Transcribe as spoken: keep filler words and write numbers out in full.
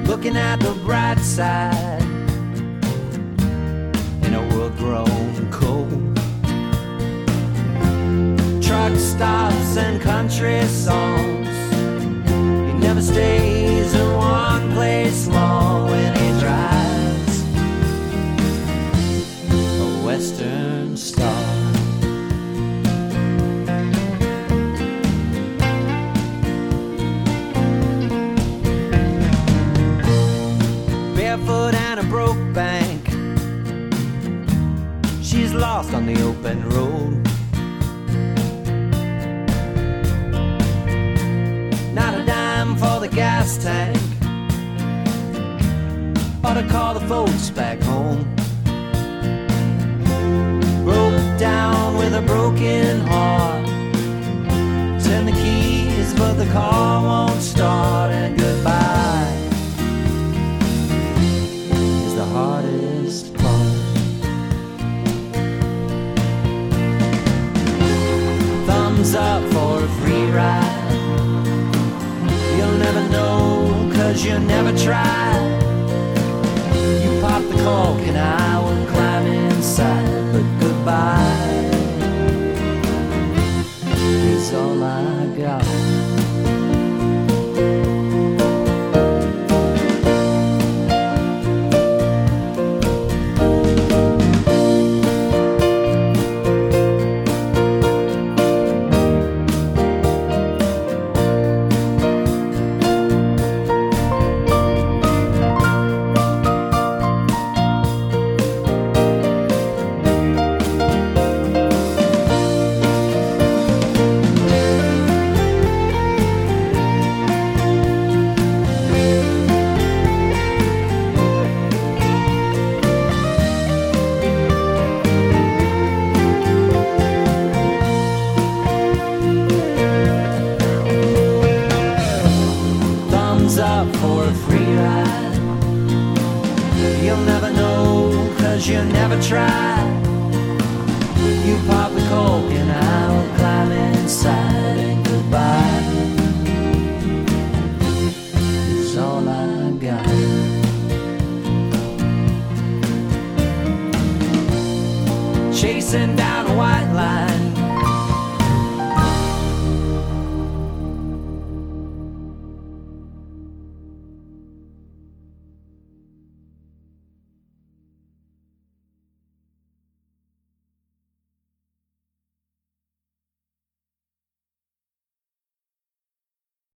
looking at the bright side in a world grown cold. Truck stops and country songs, he never stays in one place long when he drives a Western Star. Barefoot and a broke bank, she's lost on the open road. Not a dime for the gas tank, or to call the folks back home. Broke down with a broken heart, turn the keys but the car won't start. And goodbye is the hardest part. Thumbs up for a free ride, you'll never know, cause you never tried. You pop the cork and I will climb inside. But goodbye is all I got. Up for a free ride, you'll never know, cause you never tried. You pop the cork and I'll climb inside. And goodbye is all I got. Chasing down a white line,